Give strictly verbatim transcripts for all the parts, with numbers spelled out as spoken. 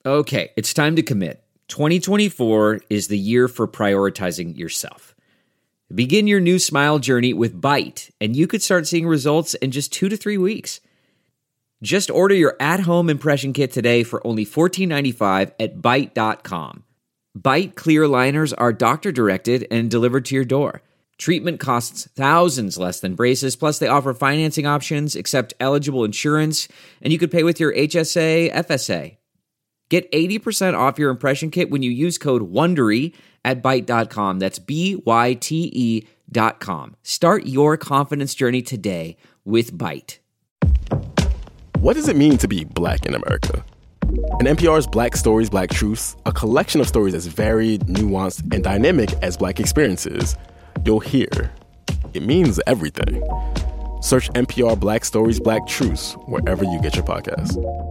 Okay, it's time to commit. twenty twenty-four is the year for prioritizing yourself. Begin your new smile journey with Byte, and you could start seeing results in just two to three weeks. Just order your at-home impression kit today for only fourteen ninety-five at byte dot com. Byte clear aligners are doctor-directed and delivered to your door. Treatment costs thousands less than braces, plus they offer financing options, accept eligible insurance, and you could pay with your H S A, F S A. Get eighty percent off your impression kit when you use code WONDERY at byte dot com. That's B Y T E dot com. Start your confidence journey today with Byte. What does it mean to be Black in America? In N P R's Black Stories, Black Truths, a collection of stories as varied, nuanced, and dynamic as Black experiences, you'll hear it means everything. Search N P R Black Stories, Black Truths wherever you get your podcasts.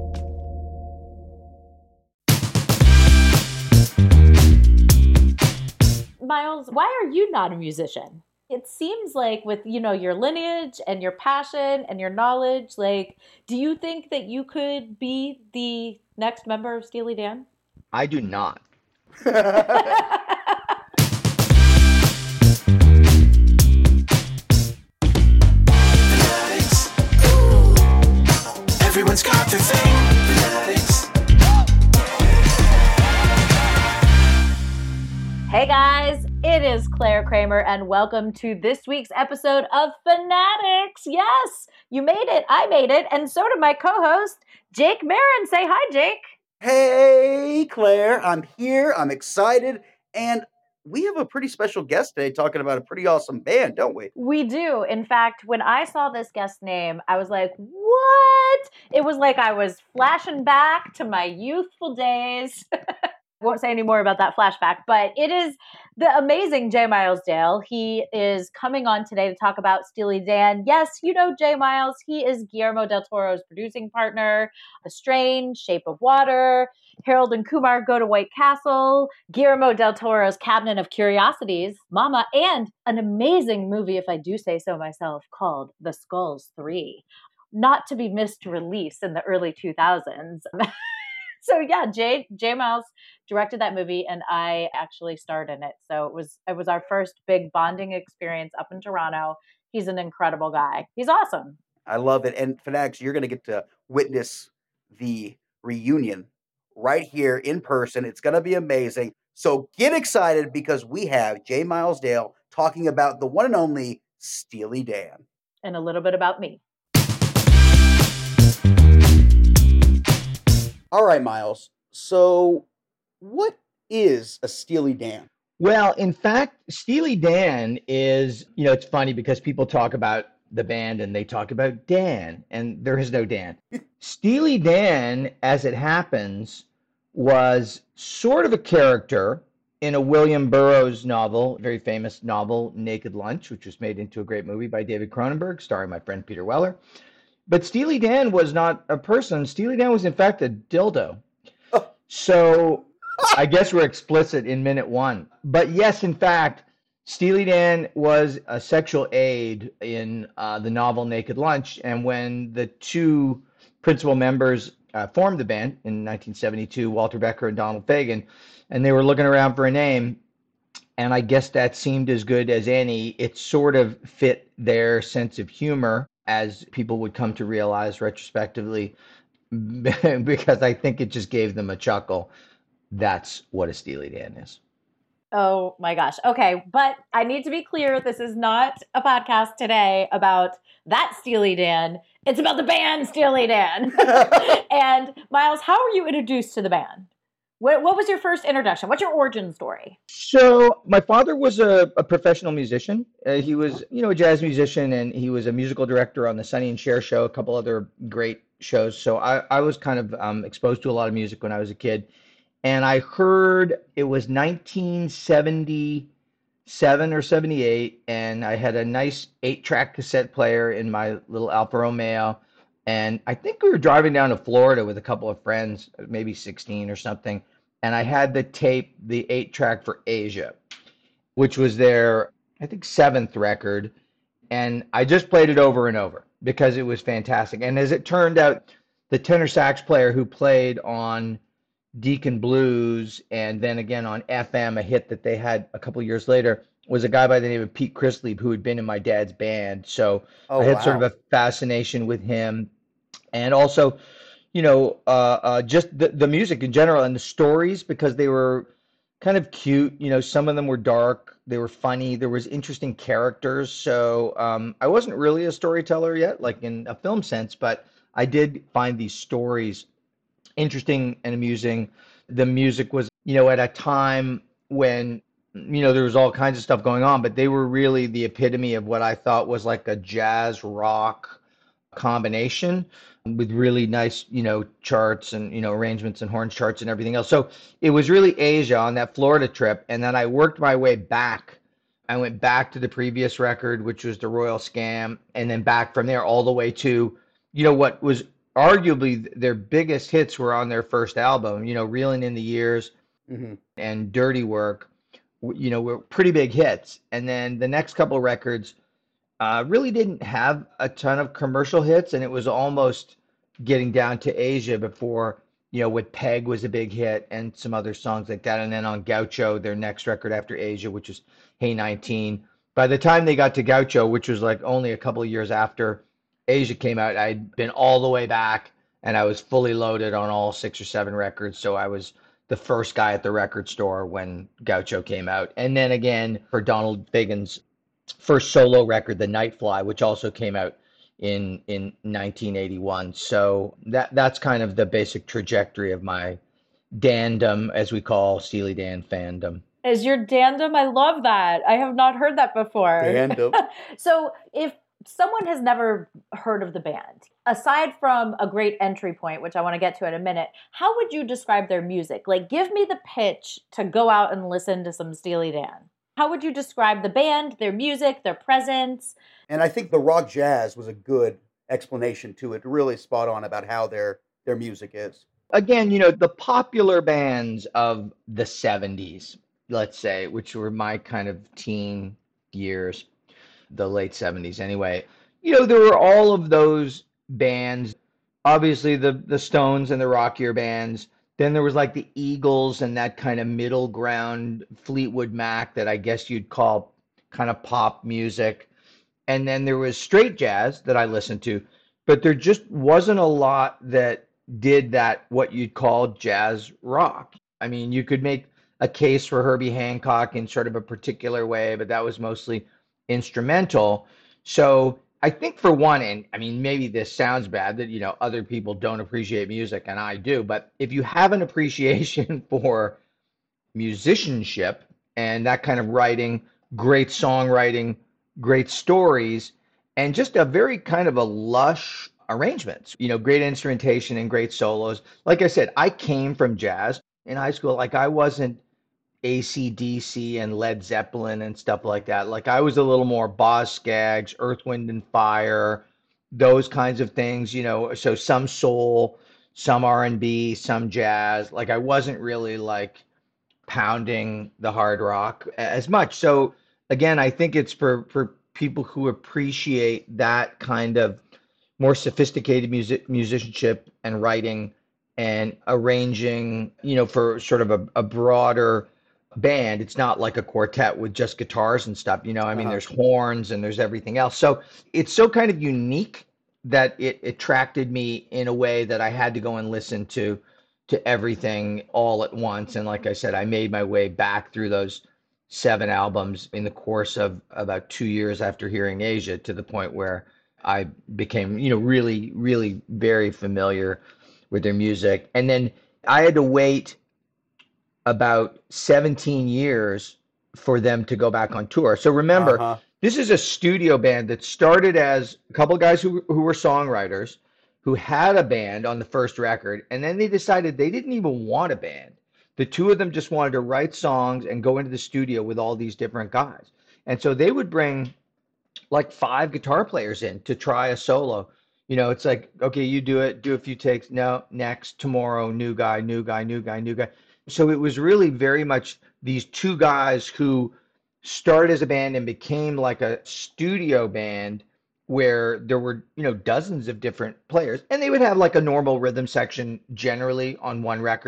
Miles, why are you not a musician? It seems like with, you know, your lineage and your passion and your knowledge, like, do you think that you could be the next member of Steely Dan? I do not. Everyone's got their thing. Hey guys, it is Claire Kramer and welcome to this week's episode of Fanatics. Yes, you made it, I made it, and so did my co-host, Jake Marin. Say hi, Jake. Hey, Claire, I'm here, I'm excited, and we have a pretty special guest today talking about a pretty awesome band, don't we? We do. In fact, when I saw this guest name, I was like, what? It was like I was flashing back to my youthful days. I won't say any more about that flashback, but it is the amazing J. Miles Dale. He is coming on today to talk about Steely Dan. Yes, you know J. Miles. He is Guillermo del Toro's producing partner, The Strange, Shape of Water, Harold and Kumar Go to White Castle, Guillermo del Toro's Cabinet of Curiosities, Mama, and an amazing movie, if I do say so myself, called The Skulls three. Not to be missed to release in the early two thousands. So yeah, Jay J. Miles directed that movie, and I actually starred in it. So it was it was our first big bonding experience up in Toronto. He's an incredible guy. He's awesome. I love it. And Fanatics, you're going to get to witness the reunion right here in person. It's going to be amazing. So get excited because we have J. Miles Dale talking about the one and only Steely Dan. And a little bit about me. All right, Miles. So what is a Steely Dan? Well, in fact, Steely Dan is, you know, it's funny because people talk about the band and they talk about Dan, and there is no Dan. Steely Dan, as it happens, was sort of a character in a William Burroughs novel, very famous novel, Naked Lunch, which was made into a great movie by David Cronenberg, starring my friend Peter Weller. But Steely Dan was not a person. Steely Dan was, in fact, a dildo. Oh. So I guess we're explicit in minute one. But yes, in fact, Steely Dan was a sexual aid in uh, the novel Naked Lunch. And when the two principal members uh, formed the band in nineteen seventy-two, Walter Becker and Donald Fagen, and they were looking around for a name, and I guess that seemed as good as any. It sort of fit their sense of humor, as people would come to realize retrospectively, because I think it just gave them a chuckle. That's what a Steely Dan is. Oh my gosh. Okay. But I need to be clear. This is not a podcast today about that Steely Dan. It's about the band Steely Dan. And Miles, how were you introduced to the band? What, what was your first introduction? What's your origin story? So my father was a, a professional musician. Uh, he was, you know, a jazz musician, and he was a musical director on the Sonny and Cher show, a couple other great shows. So I, I was kind of um, exposed to a lot of music when I was a kid. And I heard it was nineteen seventy-seven or seventy-eight, and I had a nice eight-track cassette player in my little Alfa Romeo. And I think we were driving down to Florida with a couple of friends, maybe sixteen or something. And I had the tape, the eight track for Asia, which was their, I think, seventh record. And I just played it over and over because it was fantastic. And as it turned out, the tenor sax player who played on Deacon Blues, and then again on F M, a hit that they had a couple years later was a guy by the name of Pete Chrisley, who had been in my dad's band. So Oh, I had sort of wow. a fascination with him. And also, you know, uh, uh, just the, the music in general and the stories, because they were kind of cute. You know, some of them were dark, they were funny, there was interesting characters. So um, I wasn't really a storyteller yet, like in a film sense, but I did find these stories interesting and amusing. The music was, you know, at a time when, you know, there was all kinds of stuff going on, but they were really the epitome of what I thought was like a jazz rock combination with really nice, you know, charts and, you know, arrangements and horn charts and everything else. So it was really Asia on that Florida trip. And then I worked my way back. I went back to the previous record, which was the Royal Scam, and then back from there all the way to, you know, what was arguably their biggest hits were on their first album, you know, Reeling in the Years hmm and Dirty Work, you know, were pretty big hits. And then the next couple of records uh, really didn't have a ton of commercial hits, and it was almost getting down to Asia before, you know, with Peg was a big hit and some other songs like that. And then on Gaucho, their next record after Asia, which was Hey nineteen. By the time they got to Gaucho, which was like only a couple of years after Asia came out, I'd been all the way back and I was fully loaded on all six or seven records. So I was the first guy at the record store when Gaucho came out. And then again for Donald Fagen's first solo record, The Nightfly, which also came out in in nineteen eighty-one. So that that's kind of the basic trajectory of my dandom, as we call Steely Dan fandom. Is your dandom? I love that. I have not heard that before. Dandom. So if someone has never heard of the band, aside from a great entry point, which I want to get to in a minute, how would you describe their music? Like, give me the pitch to go out and listen to some Steely Dan. How would you describe the band, their music, their presence? And I think the rock jazz was a good explanation to it, really spot on about how their their music is. Again, you know, the popular bands of the seventies, let's say, which were my kind of teen years, the late seventies anyway, you know, there were all of those bands, obviously the the Stones and the rockier bands. Then there was like the Eagles and that kind of middle ground Fleetwood Mac that I guess you'd call kind of pop music. And then there was straight jazz that I listened to, but there just wasn't a lot that did that, what you'd call jazz rock. I mean, you could make a case for Herbie Hancock in sort of a particular way, but that was mostly instrumental. So I think for one, and I mean, maybe this sounds bad that, you know, other people don't appreciate music and I do, but if you have an appreciation for musicianship and that kind of writing, great songwriting, great stories, and just a very kind of a lush arrangements, you know, great instrumentation and great solos. Like I said, I came from jazz in high school. Like I wasn't A C D C and Led Zeppelin and stuff like that. Like I was a little more Boz Scaggs, Earth, Wind and Fire, those kinds of things, you know, so some soul, some R and B, some jazz. Like I wasn't really like pounding the hard rock as much. So again, I think it's for for people who appreciate that kind of more sophisticated music musicianship and writing and arranging, you know, for sort of a, a broader band. It's not like a quartet with just guitars and stuff, you know. I mean, Uh-huh. there's horns and there's everything else. So it's so kind of unique that it attracted me in a way that I had to go and listen to to everything all at once. And like I said, I made my way back through those seven albums in the course of about two years after hearing Asia, to the point where I became, you know, really, really very familiar with their music. And then I had to wait about seventeen years for them to go back on tour. So remember, Uh-huh. this is a studio band that started as a couple of guys who, who were songwriters, who had a band on the first record, and then they decided they didn't even want a band. The two of them just wanted to write songs and go into the studio with all these different guys. And so they would bring like five guitar players in to try a solo. You know, it's like, okay, you do it, do a few takes. No, next, tomorrow, new guy, new guy, new guy, new guy. So it was really very much these two guys who started as a band and became like a studio band where there were, you know, dozens of different players, and they would have like a normal rhythm section generally on one record,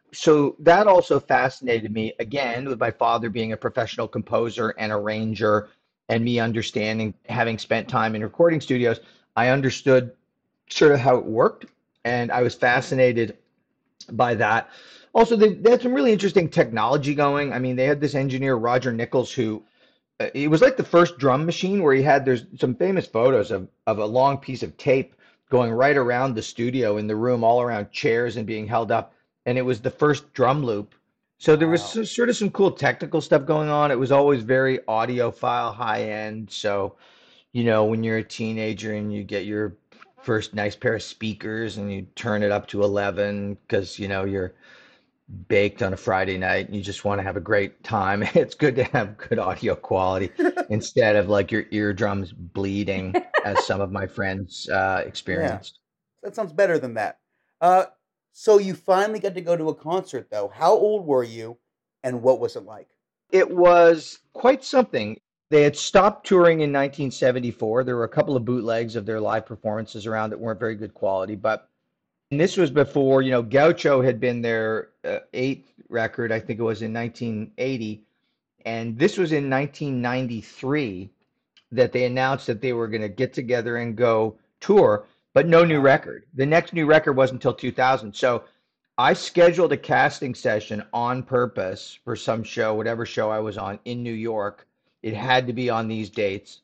so that also fascinated me again with my father being a professional composer and arranger and me understanding, having spent time in recording studios, I understood sort of how it worked. And I was fascinated by that. Also, they, they had some really interesting technology going. I mean, they had this engineer, Roger Nichols, who uh, it was like the first drum machine where he had, there's some famous photos of, of a long piece of tape going right around the studio in the room, all around chairs and being held up. And it was the first drum loop. So there was Wow. so- sort of some cool technical stuff going on. It was always very audiophile, high end. So, you know, when you're a teenager and you get your first nice pair of speakers and you turn it up to eleven because, you know, you're baked on a Friday night and you just want to have a great time. It's good to have good audio quality instead of like your eardrums bleeding, as some of my friends uh, Yeah, experienced. that sounds better than that. Uh, so you finally got to go to a concert, though. How old were you, and what was it like? It was quite something. They had stopped touring in nineteen seventy-four. There were a couple of bootlegs of their live performances around that weren't very good quality, but and this was before, you know, Gaucho had been their uh, eighth record, I think it was in nineteen eighty, and this was in nineteen ninety-three that they announced that they were going to get together and go tour, but no new Wow. record. The next new record wasn't until two thousand. So I scheduled a casting session on purpose for some show, whatever show I was on in New York. It had to be on these dates.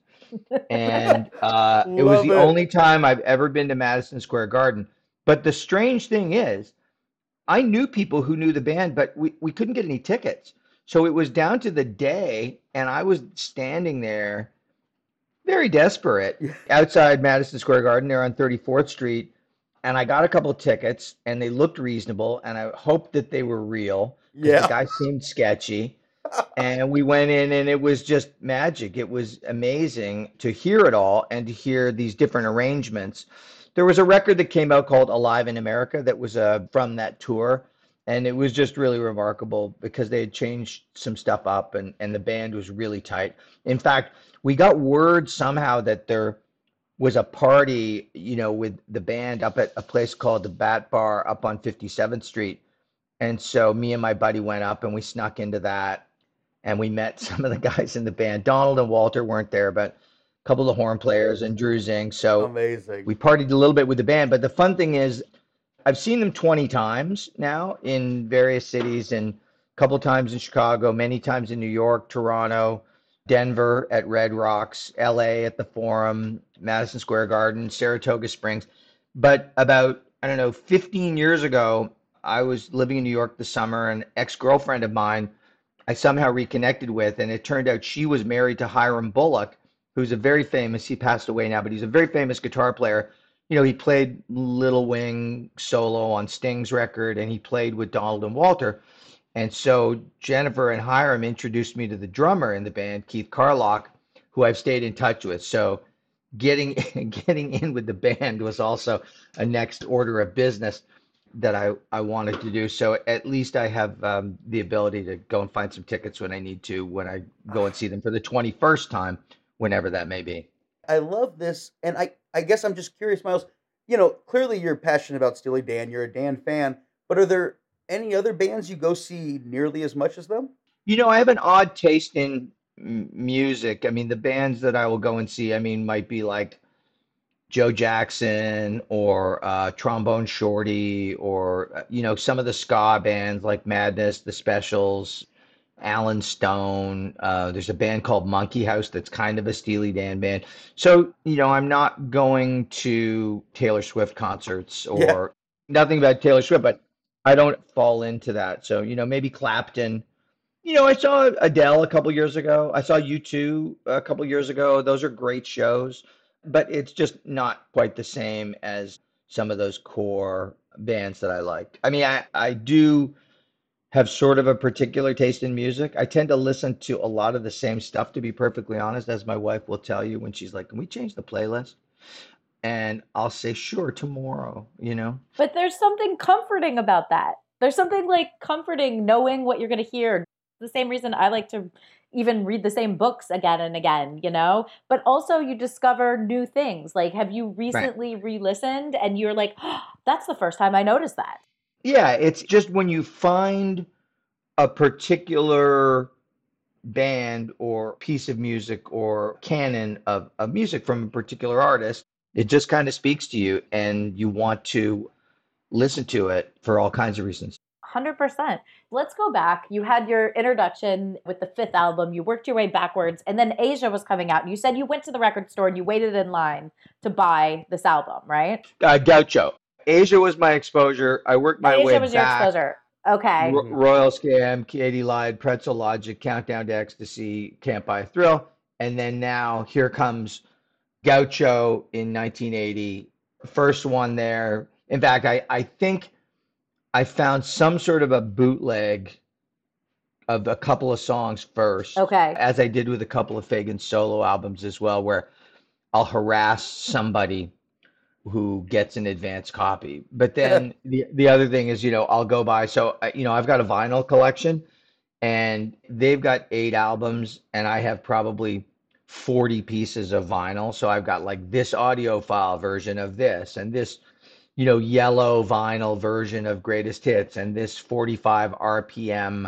And uh, it was Love the it. only time I've ever been to Madison Square Garden. But the strange thing is, I knew people who knew the band, but we, we couldn't get any tickets. So it was down to the day, and I was standing there very desperate outside Madison Square Garden there on thirty-fourth Street. And I got a couple of tickets and they looked reasonable. And I hoped that they were real because the Yeah. guy seemed sketchy. And we went in and it was just magic. It was amazing to hear it all and to hear these different arrangements. There was a record that came out called Alive in America that was uh, from that tour. And it was just really remarkable because they had changed some stuff up and, and the band was really tight. In fact, we got word somehow that there was a party, you know, with the band up at a place called the Bat Bar up on fifty-seventh Street. And so me and my buddy went up and we snuck into that and we met some of the guys in the band. Donald and Walter weren't there, but a couple of horn players and Drew Zing. So Amazing. we partied a little bit with the band. But the fun thing is, I've seen them twenty times now in various cities and a couple times in Chicago, many times in New York, Toronto, Denver at Red Rocks, L A at the Forum, Madison Square Garden, Saratoga Springs. But about, I don't know, fifteen years ago, I was living in New York this summer, and an ex-girlfriend of mine I somehow reconnected with, and it turned out she was married to Hiram Bullock, who's a very famous, he passed away now, but he's a very famous guitar player. You know, he played Little Wing solo on Sting's record, and he played with Donald and Walter. And so Jennifer and Hiram introduced me to the drummer in the band, Keith Carlock, who I've stayed in touch with. So getting getting in with the band was also a next order of business that I, I wanted to do. So at least I have um, the ability to go and find some tickets when I need to, when I go and see them for the twenty-first time, whenever that may be. I love this, and I I guess I'm just curious, Miles. You know, clearly you're passionate about Steely Dan. You're a Dan fan, but are there any other bands you go see nearly as much as them? You know, I have an odd taste in m- music. I mean, the bands that I will go and see, I mean, might be like Joe Jackson or uh, Trombone Shorty or, uh, you know, some of the ska bands like Madness, The Specials, Alan Stone. Uh, there's a band called Monkey House that's kind of a Steely Dan band. So, you know, I'm not going to Taylor Swift concerts Yeah. or nothing about Taylor Swift, but I don't fall into that. So, you know, maybe Clapton. You know, I saw Adele a couple years ago. I saw U two a couple years ago. Those are great shows, but it's just not quite the same as some of those core bands that I liked. I mean, I, I do have sort of a particular taste in music. I tend to listen to a lot of the same stuff, to be perfectly honest, as my wife will tell you when she's like, "Can we change the playlist?" And I'll say, "Sure, tomorrow," you know? But there's something comforting about that. There's something like comforting knowing what you're going to hear. The same reason I like to even read the same books again and again, you know? But also you discover new things. Like, have you Right. recently re-listened and you're like, oh, that's the first time I noticed that? Yeah, it's just when you find a particular band or piece of music or canon of, of music from a particular artist, it just kind of speaks to you and you want to listen to it for all kinds of reasons. one hundred percent. Let's go back. You had your introduction with the fifth album. You worked your way backwards, and then Asia was coming out. You said you went to the record store and you waited in line to buy this album, right? Uh, Gaucho. Asia was my exposure. I worked my Asia way was back. your exposure. Okay. Ro- Royal Scam, Katie Lied, Pretzel Logic, Countdown to Ecstasy, Can't Buy a Thrill. And then now here comes Gaucho in nineteen eighty. First one there. In fact, I, I think I found some sort of a bootleg of a couple of songs first. Okay. As I did with a couple of Fagan solo albums as well, where I'll harass somebody who gets an advance copy. But then the the other thing is, you know, I'll go by. So, you know, I've got a vinyl collection and they've got eight albums and I have probably forty pieces of vinyl. So I've got like this audiophile version of this and this, you know, yellow vinyl version of Greatest Hits and this forty-five R P M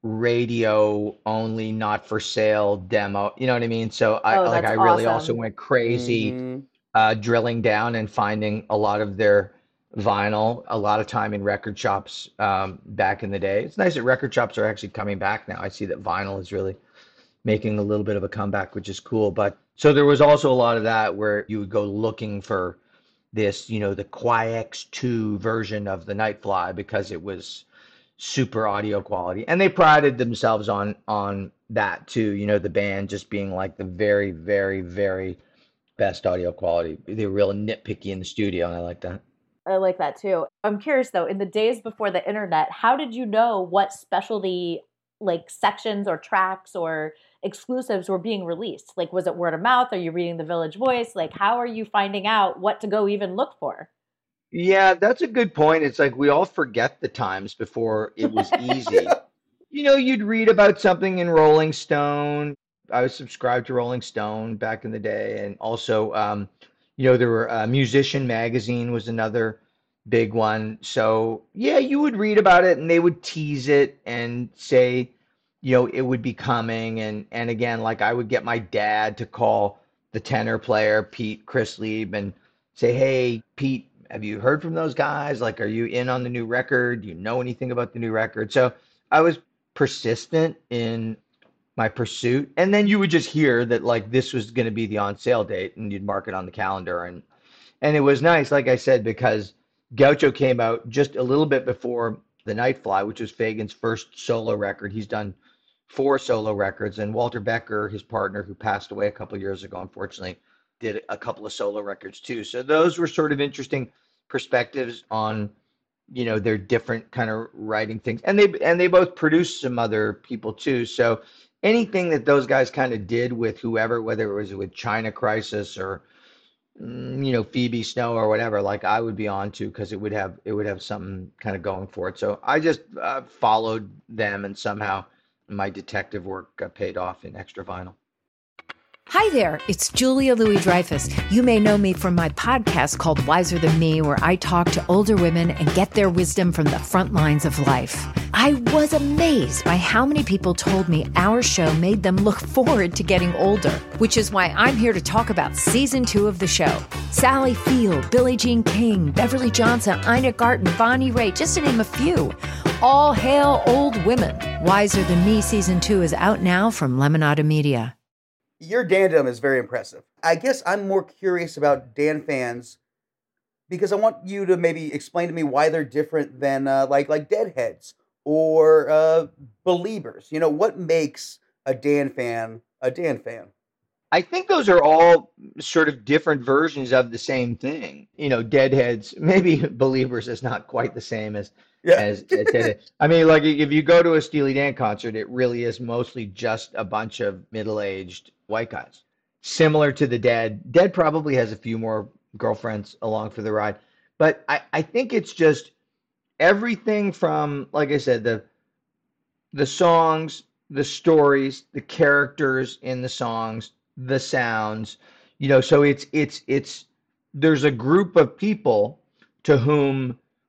radio only, not for sale demo. You know what I mean? So I Oh, like that's I really awesome. also went crazy Mhm. uh, drilling down and finding a lot of their vinyl, a lot of time in record shops um, back in the day. It's nice that record shops are actually coming back now. I see that vinyl is really making a little bit of a comeback, which is cool. But so there was also a lot of that where you would go looking for this, you know, the Quai X two version of the Nightfly because it was super audio quality. And they prided themselves on on that too, you know, the band just being like the very, very, very best audio quality. They were real nitpicky in the studio, and I like that. I like that too. I'm curious though, in the days before the internet, how did you know what specialty like sections or tracks or exclusives were being released? Like, was it word of mouth? Are you reading the Village Voice? Like, how are you finding out what to go even look for? Yeah, that's a good point. It's like we all forget the times before it was easy. You know, you'd read about something in Rolling Stone. I was subscribed to Rolling Stone back in the day, and also, um, you know, there were uh, Musician Magazine was another big one. So yeah, you would read about it, and they would tease it and say, you know, it would be coming, and and again, like I would get my dad to call the tenor player Pete Chrislieb and say, hey, Pete, have you heard from those guys? Like, are you in on the new record? Do you know anything about the new record? So I was persistent in my pursuit. And then you would just hear that like this was going to be the on sale date and you'd mark it on the calendar. And, and it was nice, like I said, because Gaucho came out just a little bit before The Nightfly, which was Fagan's first solo record. He's done four solo records, and Walter Becker, his partner, who passed away a couple of years ago, unfortunately, did a couple of solo records too. So those were sort of interesting perspectives on, you know, their different kind of writing things. And they and they both produced some other people too. So anything that those guys kind of did with whoever, whether it was with China Crisis or mm, you know, Phoebe Snow or whatever, like I would be on to because it would have it would have something kind of going for it. So I just uh, followed them, and somehow my detective work got paid off in extra vinyl. Hi there, it's Julia Louis-Dreyfus. You may know me from my podcast called Wiser Than Me, where I talk to older women and get their wisdom from the front lines of life. I was amazed by how many people told me our show made them look forward to getting older, which is why I'm here to talk about season two of the show. Sally Field, Billie Jean King, Beverly Johnson, Ina Garten, Bonnie Raitt, just to name a few. All hail old women. Wiser Than Me season two is out now from Lemonada Media. Your dandom is very impressive. I guess I'm more curious about Dan fans because I want you to maybe explain to me why they're different than uh, like like Deadheads or uh, Beliebers. You know, what makes a Dan fan a Dan fan? I think those are all sort of different versions of the same thing. You know, Deadheads, maybe Beliebers is not quite the same as Yeah. as, as Deadhead. I mean, like if you go to a Steely Dan concert, it really is mostly just a bunch of middle-aged white guys. Similar to the Dead. Dead probably has a few more girlfriends along for the ride. But I, I think it's just everything from, like I said, the the songs, the stories, the characters in the songs, the sounds, you know, so it's it's it's there's a group of people to whom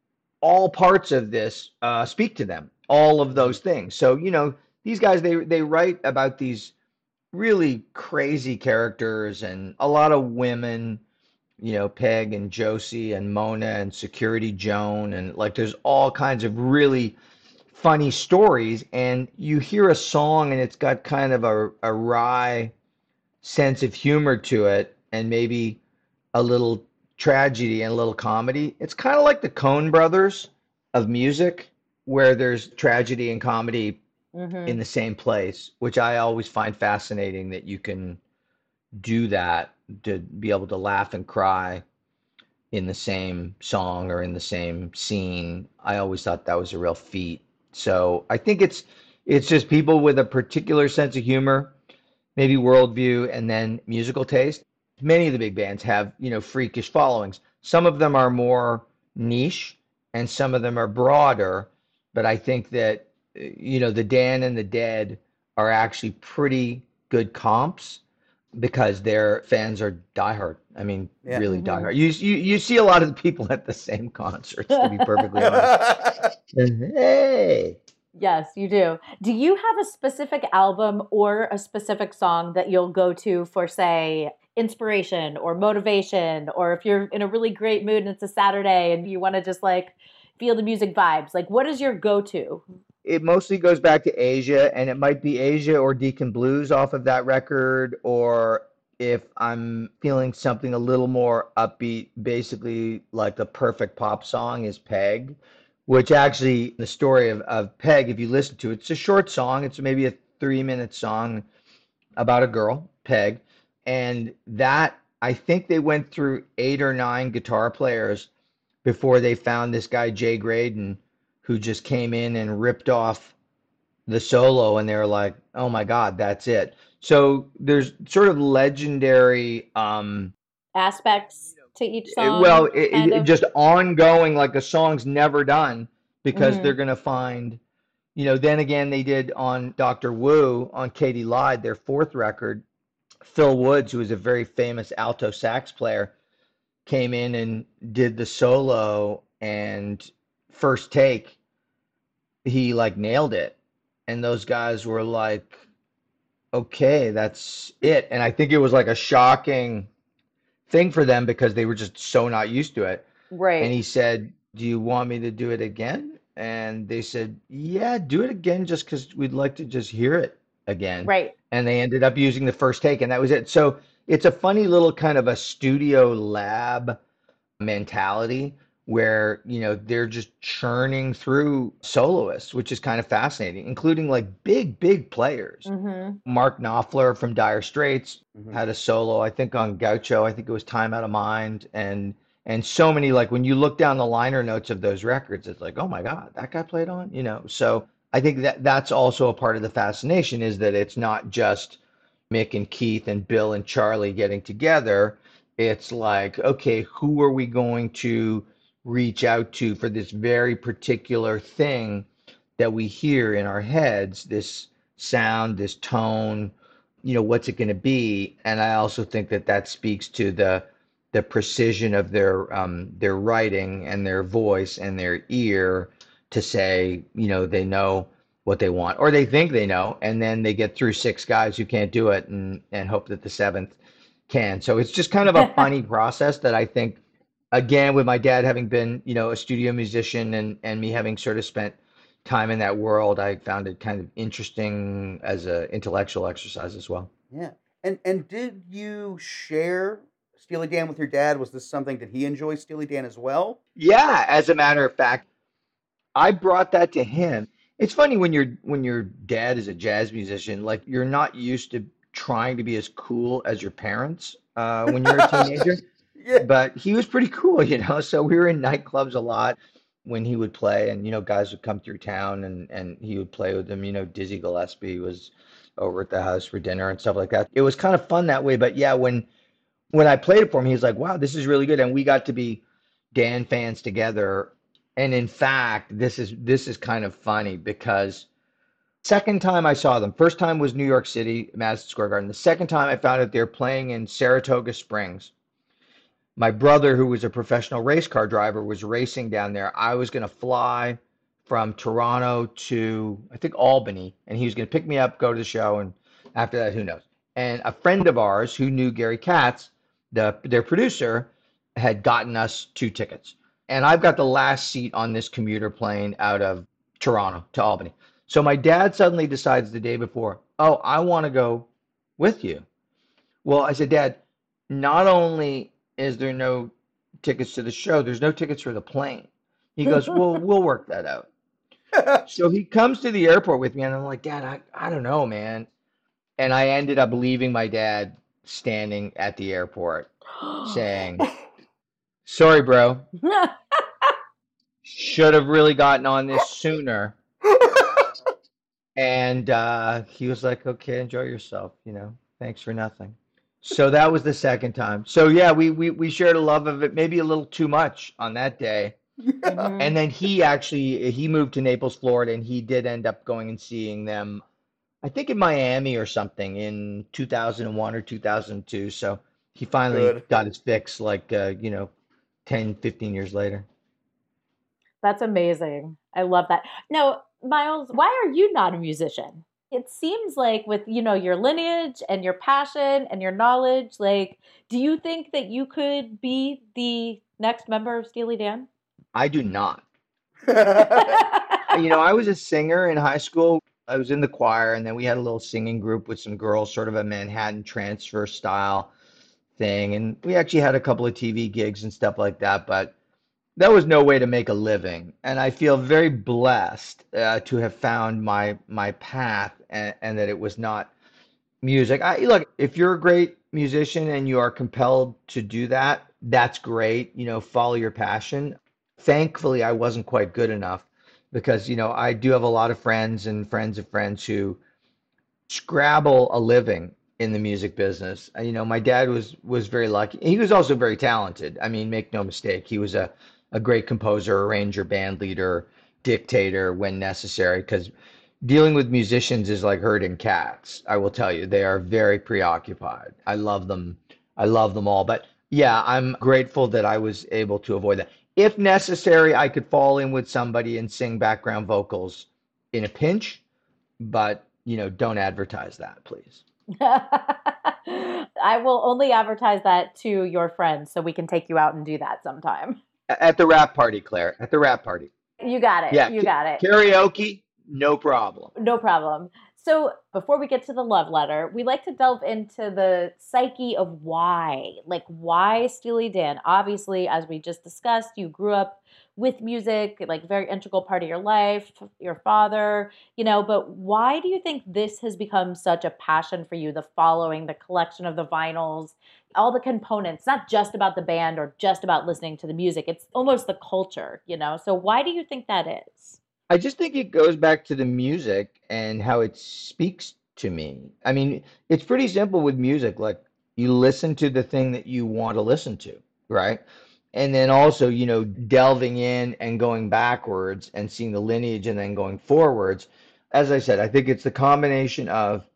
all parts of this uh, speak to them, all of those things. So, you know, these guys, they they write about these really crazy characters and a lot of women, you know, Peg and Josie and Mona and Security Joan. And like, there's all kinds of really funny stories. And you hear a song and it's got kind of a, a wry sense of humor to it and maybe a little tragedy and a little comedy. It's kind of like the Coen brothers of music, where there's tragedy and comedy mm-hmm. in the same place, which I always find fascinating, that you can do that, to be able to laugh and cry in the same song or in the same scene. I always thought that was a real feat. So I think it's it's just people with a particular sense of humor, maybe worldview, and then musical taste. Many of the big bands have, you know, freakish followings. Some of them are more niche and some of them are broader. But I think that, you know, the Dan and the Dead are actually pretty good comps because their fans are diehard. I mean, yeah. really mm-hmm. diehard. You, you you see a lot of the people at the same concerts, to be perfectly honest. Hey. Yes, you do. Do you have a specific album or a specific song that you'll go to for, say, inspiration or motivation, or if you're in a really great mood and it's a Saturday and you want to just like feel the music vibes? Like, what is your go-to? It mostly goes back to Asia, and it might be Asia or Deacon Blues off of that record, or if I'm feeling something a little more upbeat, basically like the perfect pop song is Peg, which actually, the story of, of Peg, if you listen to it, it's a short song. It's maybe a three-minute song about a girl, Peg. And that, I think they went through eight or nine guitar players before they found this guy, Jay Graydon, who just came in and ripped off the solo. And they were like, oh my God, that's it. So there's sort of legendary um, aspects to each song. Well, it, it, just ongoing, like the song's never done because mm-hmm. they're going to find, you know, then again, they did on Doctor Wu, on Katie Lied, their fourth record, Phil Woods, who was a very famous alto sax player, came in and did the solo, and first take, he like nailed it. And those guys were like, okay, that's it. And I think it was like a shocking thing for them because they were just so not used to it. Right. And he said, do you want me to do it again? And they said, yeah, do it again, just because we'd like to just hear it again. Right. And they ended up using the first take, and that was it. So it's a funny little kind of a studio lab mentality where, you know, they're just churning through soloists, which is kind of fascinating, including like big, big players. Mm-hmm. Mark Knopfler from Dire Straits mm-hmm. had a solo, I think, on Gaucho. I think it was Time Out of Mind. And and so many, like when you look down the liner notes of those records, it's like, oh my God, that guy played on, you know. So I think that that's also a part of the fascination, is that it's not just Mick and Keith and Bill and Charlie getting together. It's like, okay, who are we going to reach out to for this very particular thing that we hear in our heads, this sound, this tone, you know, what's it going to be? And I also think that that speaks to the the precision of their um, their writing and their voice and their ear to say, you know, they know what they want, or they think they know, and then they get through six guys who can't do it and and hope that the seventh can. So it's just kind of a funny process that I think, again, with my dad having been, you know, a studio musician and, and me having sort of spent time in that world, I found it kind of interesting as an intellectual exercise as well. Yeah. And and did you share Steely Dan with your dad? Was this something, did he enjoy Steely Dan as well? Yeah, as a matter of fact, I brought that to him. It's funny when your when your dad is a jazz musician, like you're not used to trying to be as cool as your parents uh, when you're a teenager. Yeah. But he was pretty cool, you know. So we were in nightclubs a lot when he would play, and you know, guys would come through town, and and he would play with them. You know, Dizzy Gillespie was over at the house for dinner and stuff like that. It was kind of fun that way. But yeah, when when I played it for him, he was like, "Wow, this is really good," and we got to be Dan fans together. And in fact, this is this is kind of funny because second time I saw them, first time was New York City, Madison Square Garden. The second time I found out they're playing in Saratoga Springs. My brother, who was a professional race car driver, was racing down there. I was going to fly from Toronto to, I think, Albany, and he was going to pick me up, go to the show, and after that, who knows? And a friend of ours who knew Gary Katz, the their producer, had gotten us two tickets. And I've got the last seat on this commuter plane out of Toronto to Albany. So my dad suddenly decides the day before, oh, I want to go with you. Well, I said, Dad, not only is there no tickets to the show, there's no tickets for the plane. He goes, well, we'll work that out. So he comes to the airport with me, and I'm like, Dad, I, I don't know, man. And I ended up leaving my dad standing at the airport saying, sorry, bro. Should have really gotten on this sooner. And uh, he was like, okay, enjoy yourself. You know, thanks for nothing. So that was the second time. So yeah, we, we, we shared a love of it, maybe a little too much on that day. Mhm. And then he actually, he moved to Naples, Florida, and he did end up going and seeing them, I think in Miami or something in two thousand one or two thousand two. So he finally Good. got his fix like, uh, you know, ten, fifteen years later. That's amazing. I love that. Now, Miles, why are you not a musician? It seems like with, you know, your lineage and your passion and your knowledge, like, do you think that you could be the next member of Steely Dan? I do not. You know, I was a singer in high school. I was in the choir, and then we had a little singing group with some girls, sort of a Manhattan Transfer style thing. And we actually had a couple of T V gigs and stuff like that, but that was no way to make a living. And I feel very blessed uh, to have found my my path, and, and that it was not music. I look, if you're a great musician and you are compelled to do that, that's great. You know, follow your passion. Thankfully, I wasn't quite good enough because, you know, I do have a lot of friends and friends of friends who scrabble a living in the music business. Uh, You know, my dad was was very lucky. He was also very talented. I mean, make no mistake, he was a a great composer, arranger, band leader, dictator when necessary, because dealing with musicians is like herding cats. I will tell you, they are very preoccupied. I love them. I love them all. But yeah, I'm grateful that I was able to avoid that. If necessary, I could fall in with somebody and sing background vocals in a pinch, but you know, don't advertise that, please. I will only advertise that to your friends so we can take you out and do that sometime. A- At the rap party, Claire. At the rap party. You got it. Yeah, You ca- got it. karaoke, no problem. No problem. So before we get to the love letter, we like to delve into the psyche of why. Like, why Steely Dan? Obviously, as we just discussed, you grew up with music, like very integral part of your life, your father, you know, but why do you think this has become such a passion for you? The following, the collection of the vinyls, all the components, not just about the band or just about listening to the music. It's almost the culture, you know? So why do you think that is? I just think it goes back to the music and how it speaks to me. I mean, it's pretty simple with music. Like, you listen to the thing that you want to listen to, right? And then also, you know, delving in and going backwards and seeing the lineage and then going forwards. As I said, I think it's the combination of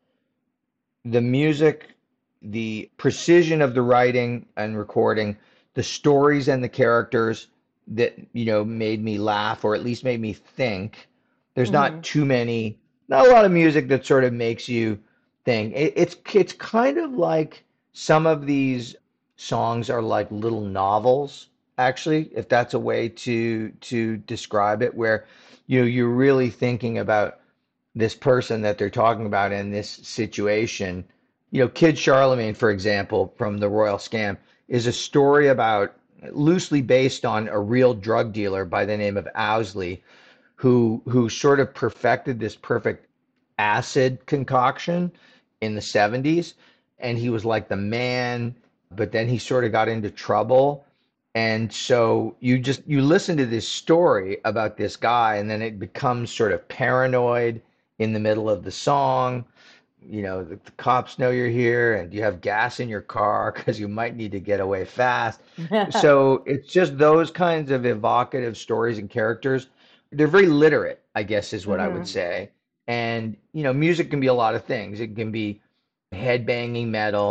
the music, the precision of the writing and recording, the stories and the characters that, you know, made me laugh or at least made me think. There's Mhm. not too many, not a lot of music that sort of makes you think. It, it's it's kind of like some of these songs are like little novels, actually, if that's a way to to describe it, where you know you're really thinking about this person that they're talking about in this situation. You know, Kid Charlemagne, for example, from The Royal Scam, is a story about loosely based on a real drug dealer by the name of Owsley, who who sort of perfected this perfect acid concoction in the seventies. And he was like the man, but then he sort of got into trouble. And so you just you listen to this story about this guy, and then it becomes sort of paranoid in the middle of the song. You know, the, the cops know you're here, and you have gas in your car because you might need to get away fast. So it's just those kinds of evocative stories and characters. They're very literate, I guess, is what I would Mhm. say. And, you know, music can be a lot of things. It can be headbanging metal.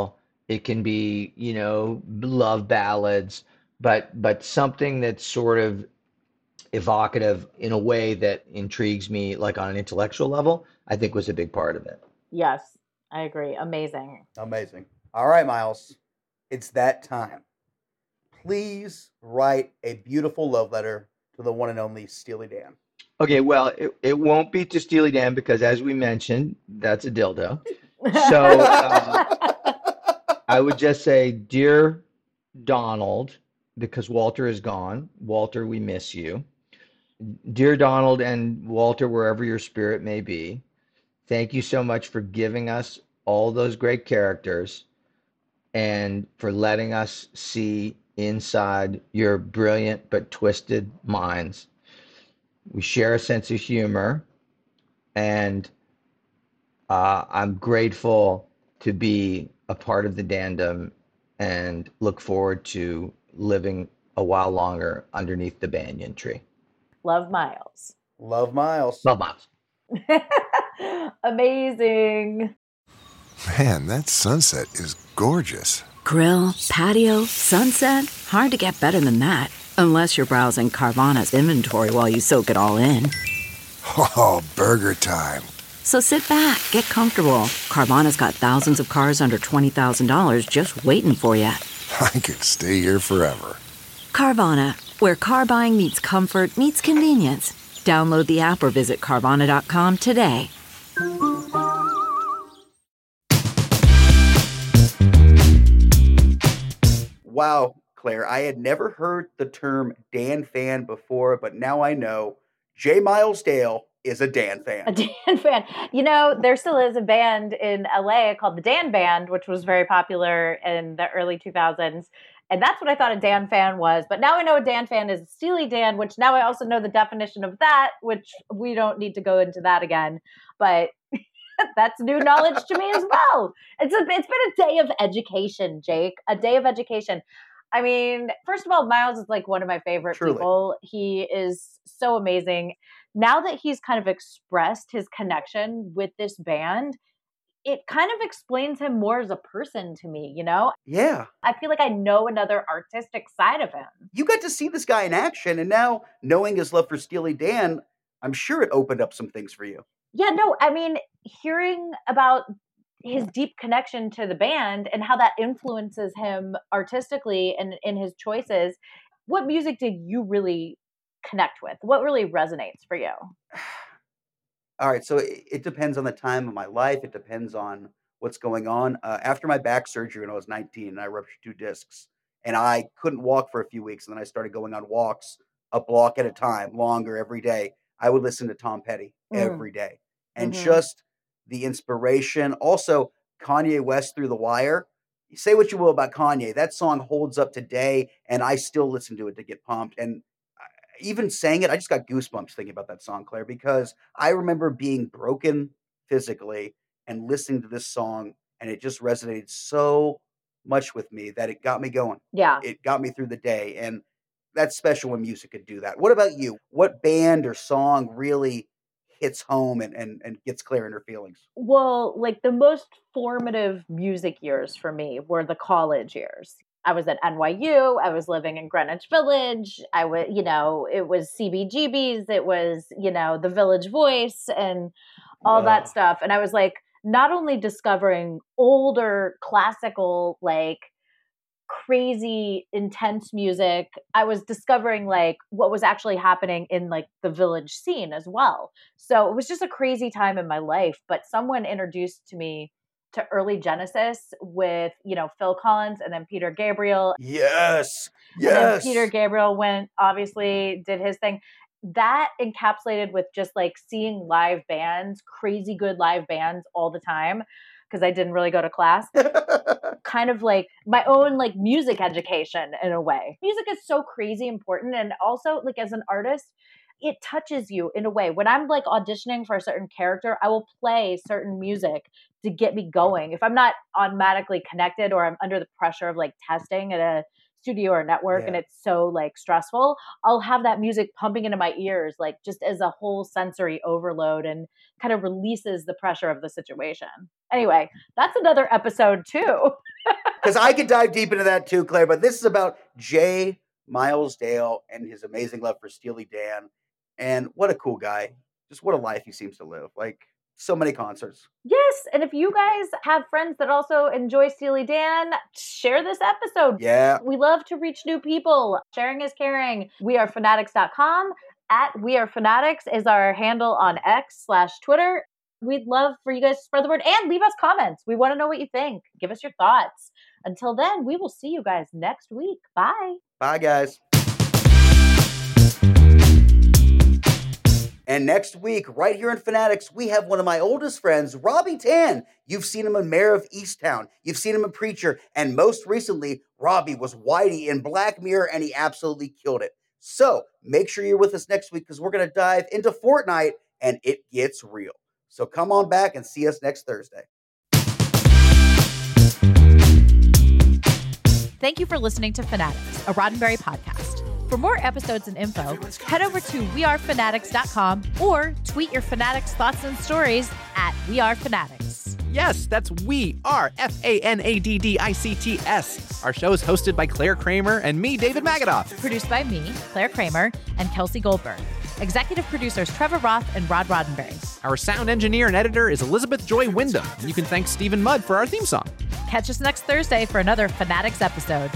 It can be, you know, love ballads, but but something that's sort of evocative in a way that intrigues me, like on an intellectual level, I think was a big part of it. Yes, I agree. Amazing. Amazing. All right, Miles. It's that time. Please write a beautiful love letter to the one and only Steely Dan. Okay, well, it, it won't be to Steely Dan because, as we mentioned, that's a dildo. So uh, I would just say, Dear Donald, because Walter is gone. Walter, we miss you. Dear Donald and Walter, wherever your spirit may be, thank you so much for giving us all those great characters and for letting us see inside your brilliant but twisted minds. We share a sense of humor, and uh, I'm grateful to be a part of the Dandom and look forward to living a while longer underneath the banyan tree. Love, Miles. Love, Miles. Love, Miles. Amazing. Man, that sunset is gorgeous. Grill, patio, sunset. Hard to get better than that. Unless you're browsing Carvana's inventory while you soak it all in. Oh, burger time. So sit back, get comfortable. Carvana's got thousands of cars under twenty thousand dollars just waiting for you. I could stay here forever. Carvana, where car buying meets comfort meets convenience. Download the app or visit Carvana dot com today. Wow, Claire, I had never heard the term Dan fan before, but now I know J. Miles Dale is a Dan fan. A Dan fan. You know, there still is a band in L A called the Dan Band, which was very popular in the early two thousands. And that's what I thought a Dan fan was. But now I know a Dan fan is a Steely Dan, which now I also know the definition of that, which we don't need to go into that again. But that's new knowledge to me as well. It's a, it's been a day of education, Jake, a day of education. I mean, first of all, Miles is like one of my favorite Truly. people. He is so amazing. Now that he's kind of expressed his connection with this band, it kind of explains him more as a person to me, you know? Yeah. I feel like I know another artistic side of him. You got to see this guy in action, and now knowing his love for Steely Dan, I'm sure it opened up some things for you. Yeah, no, I mean, hearing about his deep connection to the band and how that influences him artistically and in his choices, what music did you really connect with? What really resonates for you? All right, so it, it depends on the time of my life. It depends on what's going on. Uh, after my back surgery when I was nineteen, and I ruptured two discs, and I couldn't walk for a few weeks, and then I started going on walks a block at a time, longer every day. I would listen to Tom Petty Mm. every day, and Mhm. just the inspiration. Also, Kanye West, Through the Wire. You say what you will about Kanye, that song holds up today, and I still listen to it to get pumped. And I- even saying it, I just got goosebumps thinking about that song, Claire, because I remember being broken physically and listening to this song, and it just resonated so much with me that it got me going. Yeah. It got me through the day, and that's special when music could do that. What about you? What band or song really hits home and, and, and gets Claire in her feelings? Well, like the most formative music years for me were the college years. I was at N Y U. I was living in Greenwich Village. I was, you know, it was C B G B's. It was, you know, the Village Voice and all Wow. that stuff. And I was like, not only discovering older classical, like crazy intense music, I was discovering like what was actually happening in like the Village scene as well. So it was just a crazy time in my life. But someone introduced to me to early Genesis with, you know, Phil Collins and then Peter Gabriel. Yes. And then Yes. Peter Gabriel went, obviously did his thing. That encapsulated with just like seeing live bands, crazy good live bands all the time, because I didn't really go to class. Kind of like my own like music education in a way. Music is so crazy important. And also like as an artist, it touches you in a way. When I'm like auditioning for a certain character, I will play certain music to get me going. If I'm not automatically connected or I'm under the pressure of like testing at a studio or network Yeah. and it's so like stressful, I'll have that music pumping into my ears, like just as a whole sensory overload and kind of releases the pressure of the situation. Anyway, that's another episode too. Because I could dive deep into that too, Claire, but this is about J. Miles Dale and his amazing love for Steely Dan. And what a cool guy. Just what a life he seems to live. Like, so many concerts. Yes, and if you guys have friends that also enjoy Steely Dan, share this episode. Yeah. We love to reach new people. Sharing is caring. we are fanatics dot com. At We Are Fanatics is our handle on X slash Twitter. We'd love for you guys to spread the word and leave us comments. We want to know what you think. Give us your thoughts. Until then, we will see you guys next week. Bye. Bye, guys. And next week, right here in Fanatics, we have one of my oldest friends, Robbie Tan. You've seen him in Mayor of Easttown. You've seen him in Preacher. And most recently, Robbie was Whitey in Black Mirror, and he absolutely killed it. So make sure you're with us next week because we're going to dive into Fortnite, and it gets real. So come on back and see us next Thursday. Thank you for listening to Fanatics, a Roddenberry podcast. For more episodes and info, head over to we are fanatics dot com or tweet your Fanatics thoughts and stories at wearefanatics. Yes, that's We Are, F A N A D D I C T S. Our show is hosted by Claire Kramer and me, David Magadoff. Produced by me, Claire Kramer, and Kelsey Goldberg. Executive producers Trevor Roth and Rod Roddenberry. Our sound engineer and editor is Elizabeth Joy Wyndham. And you can thank Stephen Mudd for our theme song. Catch us next Thursday for another Fanatics episode.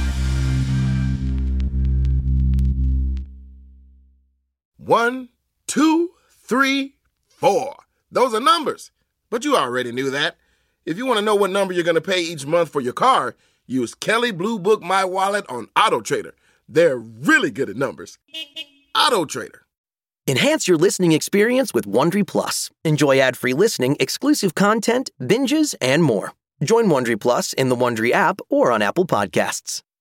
One, two, three, four. Those are numbers. But you already knew that. If you want to know what number you're going to pay each month for your car, use Kelley Blue Book My Wallet on AutoTrader. They're really good at numbers. AutoTrader. Enhance your listening experience with Wondery Plus. Enjoy ad-free listening, exclusive content, binges, and more. Join Wondery Plus in the Wondery app or on Apple Podcasts.